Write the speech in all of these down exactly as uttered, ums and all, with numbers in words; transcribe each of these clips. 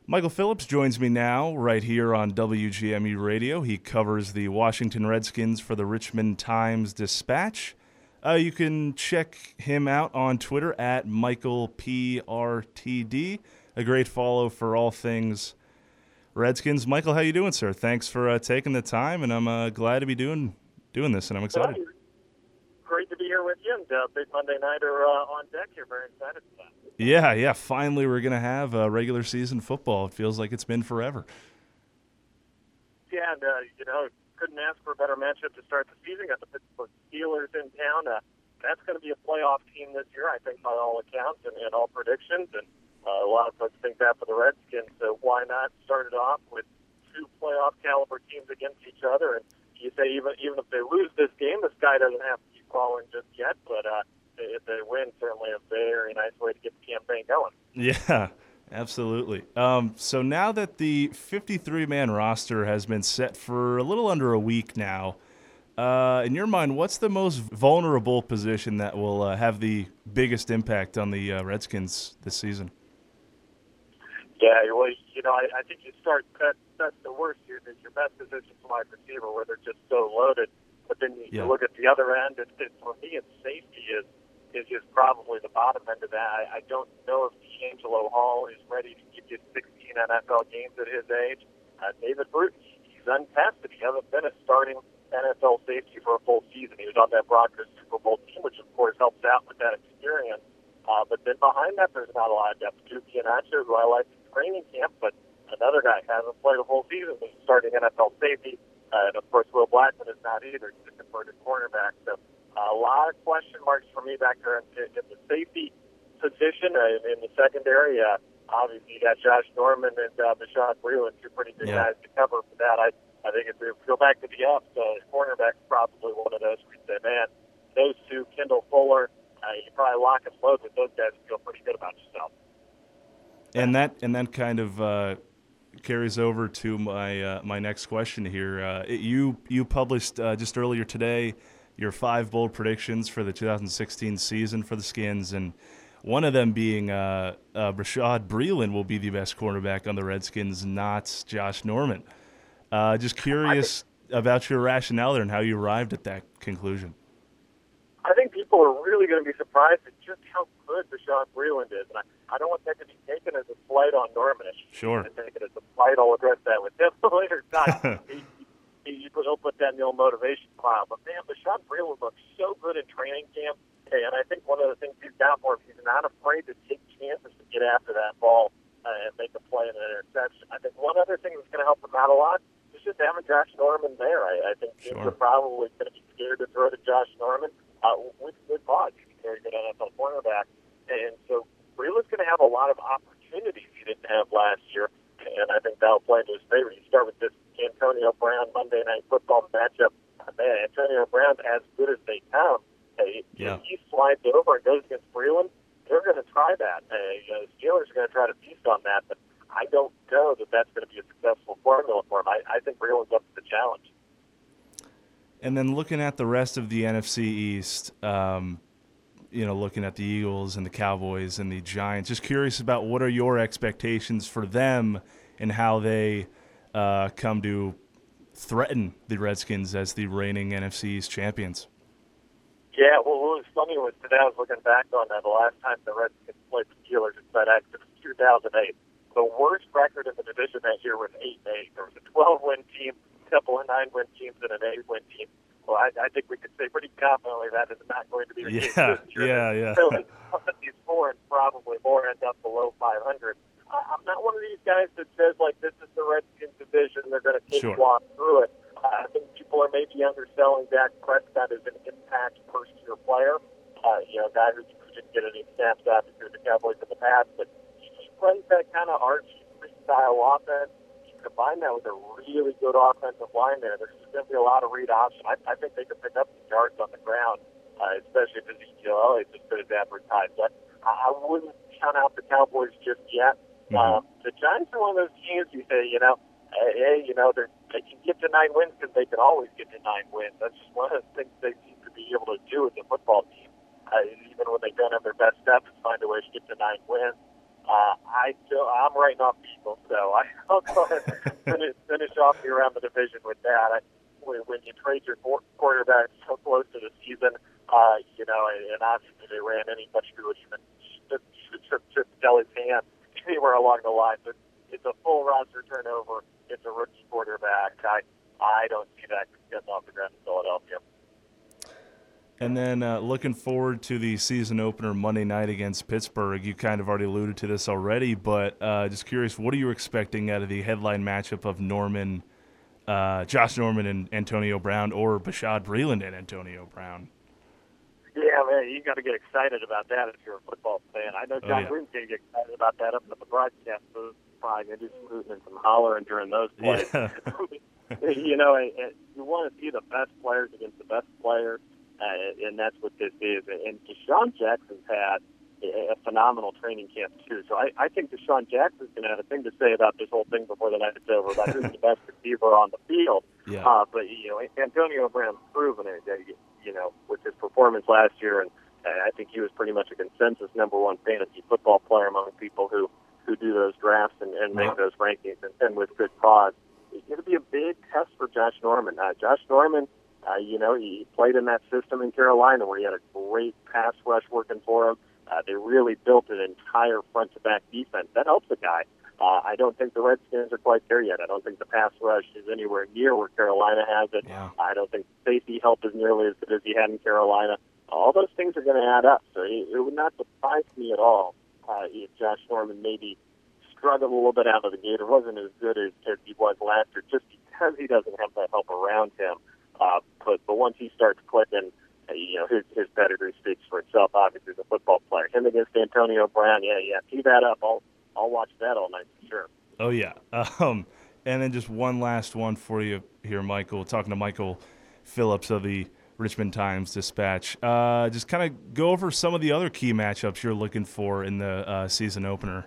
Michael Phillips joins me now right here on W G M U Radio. He covers the Washington Redskins for the Richmond Times-Dispatch. Uh, you can check him out on Twitter at Michael P R T D. A great follow for all things Redskins. Michael, how you doing, sir? Thanks for uh, taking the time, and I'm uh, glad to be doing doing this, and I'm excited. Great to be here with you, and uh, big Monday Nighter uh, on deck here. Very excited for that. Yeah, yeah. Finally, we're gonna have uh, regular season football. It feels like it's been forever. Yeah, and uh, you know, couldn't ask for a better matchup to start the season. Got the Pittsburgh Steelers in town. Uh, that's going to be a playoff team this year, I think, by all accounts and, and all predictions. And uh, a lot of folks think that for the Redskins. So why not start it off with two playoff caliber teams against each other? And you say even even if they lose this game, the sky doesn't have to keep falling just yet. But uh, if they win, certainly a very nice way to get the campaign going. Yeah, absolutely. Um, so now that the fifty-three man roster has been set for a little under a week now, uh, in your mind, what's the most vulnerable position that will uh, have the biggest impact on the uh, Redskins this season? Yeah, well, you know, I, I think you start that that's the worst. Your your best position is wide receiver, where they're just so loaded. But then you, Yeah. you look at the other end, and, and for me, it's safety is is just probably the bottom end of that. I, I don't know if D'Angelo Hall is ready to give you sixteen N F L games at his age. Uh, David Bruton, he's untested. He hasn't been a starting N F L safety for a full season. He was on that Broncos Super Bowl team, which of course helps out with that experience. Uh, but then behind that, there's not a lot of depth. Duke Giannaccio, who I like in training camp, but another guy hasn't played a full season. He's starting N F L safety. Uh, and of course, Will Blackman is not either. He's a converted cornerback. So uh, a lot of question marks for me back there in, in the safety position. Uh, in the secondary, uh, obviously you got Josh Norman and uh, Bashaud Breeland, two pretty good Yeah. guys to cover for that. I I think if we go back to the ups, uh, cornerback's probably one of those where you say, man, those two, Kendall Fuller, uh, you probably lock and load with those guys and feel pretty good about yourself. And that and that kind of uh, carries over to my uh, my next question here. Uh, it, you you published uh, just earlier today your five bold predictions for the two thousand sixteen season for the Skins, and one of them being uh, uh, Bashaud Breeland will be the best cornerback on the Redskins, not Josh Norman. Uh, just curious about your rationale there and how you arrived at that conclusion. I think people are really going to be surprised at just how good Bashaud Breeland is. And I, I don't want that to be taken as a slight on Norman. If you Sure. take it as a slight, I'll address that with him later time. he, he, he'll put that in the old motivation file. But, man, Bashaud Breeland looks so good in training camp. And I think one of the things he's down for, he's not afraid to take chances to get after that ball uh, and make a play in an interception. I think one other thing that's going to help him out a lot is just having Josh Norman there. I, I think teams Sure. are probably going to be scared to throw to Josh Norman. Uh, with good odds, he's a very good N F L cornerback, and so Breeland's going to have a lot of opportunities he didn't have last year, and I think that'll play into his favor. You start with this Antonio Brown Monday Night Football matchup. Uh, man, Antonio Brown, as good as they come, hey, Yeah. if he slides over and goes against Breeland, they're going to try that. Uh, you know, the Steelers are going to try to feast on that, but I don't know that that's going to be a successful formula for him. I, I think Breeland's up to the challenge. And then looking at the rest of the N F C East, um, you know, looking at the Eagles and the Cowboys and the Giants, just curious about what are your expectations for them and how they uh, come to threaten the Redskins as the reigning N F C East champions. Yeah, well, what was funny was today I was looking back on that. The last time the Redskins played the Steelers in FedEx, it was two thousand eight. The worst record in the division that year was eight and eight. There was a twelve-win team, a couple of nine-win teams, and an eight-win team. Well, I, I think we could say pretty confidently that is not going to be the case Yeah, this year. yeah, yeah. So these four and probably more end up below five hundred. I, I'm not one of these guys that says, like, this is the Redskins division, they're going to take Sure. walk through it. Uh, I think people are maybe underselling Dak Prescott as an impact first-year player. Uh, you know, a guy who didn't get any snaps after the Cowboys in the past, but he runs that kind of arch style offense. You combine that with a really good offensive line there. There's going to be a lot of read option. I, I think they could pick up some yards on the ground, uh, especially if Ezekiel Elliott is as good as advertised. But I, I wouldn't count out the Cowboys just yet. Mhm. Um, the Giants are one of those teams you say, you know, hey, hey you know, they're, they can get to nine wins because they can always get to nine wins. That's just one of the things they seem to be able to do as a football team. Uh, even when they don't have their best stuff, find a way to get to nine wins. Uh, I still, I'm writing off people, so I, I'll go ahead and finish, finish off here around the division with that. I, when, when you trade your quarterback so close to the season, uh, you know, and, and obviously they ran anybody who would even should tell his hand anywhere along the line. But it's a full roster turnover. It's a rookie quarterback. I, I don't see that getting off the ground in Philadelphia. And then uh, looking forward to the season opener Monday night against Pittsburgh. You kind of already alluded to this already, but uh, just curious, what are you expecting out of the headline matchup of Norman, uh, Josh Norman and Antonio Brown, or Bashaud Breeland and Antonio Brown? Yeah, man, you got to get excited about that if you're a football fan. I know John oh, yeah. Green's going to get excited about that up at the broadcast booth. Probably going to do some hooting and some hollering during those plays. Yeah. You know, you want to see the best players against the best players. Uh, and that's what this is. And Deshaun Jackson's had a phenomenal training camp, too. So I, I think Deshaun Jackson's going to have a thing to say about this whole thing before the night's over, about who's the best receiver on the field. Yeah. Uh, but, you know, Antonio Brown's proven it, you know, with his performance last year. And I think he was pretty much a consensus number one fantasy football player among people who, who do those drafts and, and make those rankings, and, and with good cause. It's going to be a big test for Josh Norman. Uh, Josh Norman, Uh, you know, he played in that system in Carolina where he had a great pass rush working for him. Uh, they really built an entire front-to-back defense. That helps a guy. Uh, I don't think the Redskins are quite there yet. I don't think the pass rush is anywhere near where Carolina has it. Yeah. I don't think safety help is nearly as good as he had in Carolina. All those things are going to add up. So it, it would not surprise me at all uh, if Josh Norman maybe struggled a little bit out of the gate or wasn't as good as, as he was last year just because he doesn't have that help around him. Uh, but, but once he starts clicking, uh, you know, his, his pedigree speaks for itself, obviously, as a football player. Him against Antonio Brown, yeah, yeah, tee that up. I'll, I'll watch that all night for sure. Oh, yeah. Um, and then just one last one for you here, Michael. Talking to Michael Phillips of the Richmond Times-Dispatch. Uh, just kind of go over some of the other key matchups you're looking for in the uh, season opener.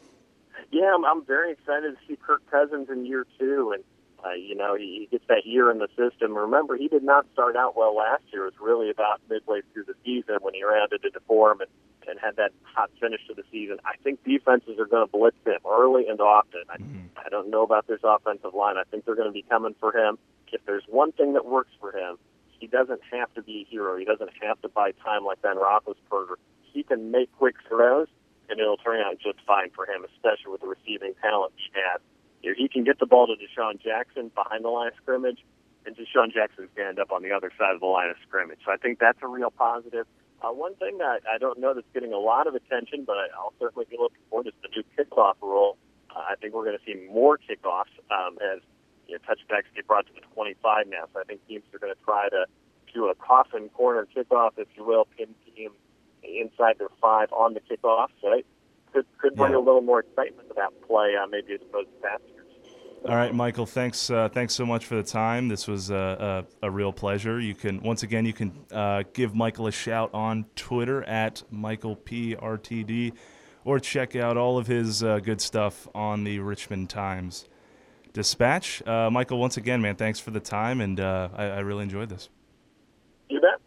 Yeah, I'm, I'm very excited to see Kirk Cousins in year two, and Uh, you know, he, he gets that year in the system. Remember, he did not start out well last year. It was really about midway through the season when he rounded into form and, and had that hot finish to the season. I think defenses are going to blitz him early and often. I, mm-hmm. I don't know about this offensive line. I think they're going to be coming for him. If there's one thing that works for him, he doesn't have to be a hero. He doesn't have to buy time like Ben Roethlisberger. He can make quick throws, and it'll turn out just fine for him, especially with the receiving talent he has. If he can get the ball to Deshaun Jackson behind the line of scrimmage, and Deshaun Jackson's going to end up on the other side of the line of scrimmage. So I think that's a real positive. Uh, one thing that I don't know that's getting a lot of attention, but I'll certainly be looking forward to is the new kickoff rule. Uh, I think we're going to see more kickoffs um, as you know, touchbacks get brought to the twenty-five now. So I think teams are going to try to do a coffin corner kickoff, if you will, pin team inside their five on the kickoff. So it could, could bring yeah. a little more excitement to that play, uh, maybe as opposed to past years. All right, Michael, thanks uh, thanks so much for the time. This was a, a, a real pleasure. You can, once again, you can uh, give Michael a shout on Twitter at Michael P R T D, or check out all of his uh, good stuff on the Richmond Times-Dispatch. Uh, Michael, once again, man, thanks for the time, and uh, I, I really enjoyed this. You bet.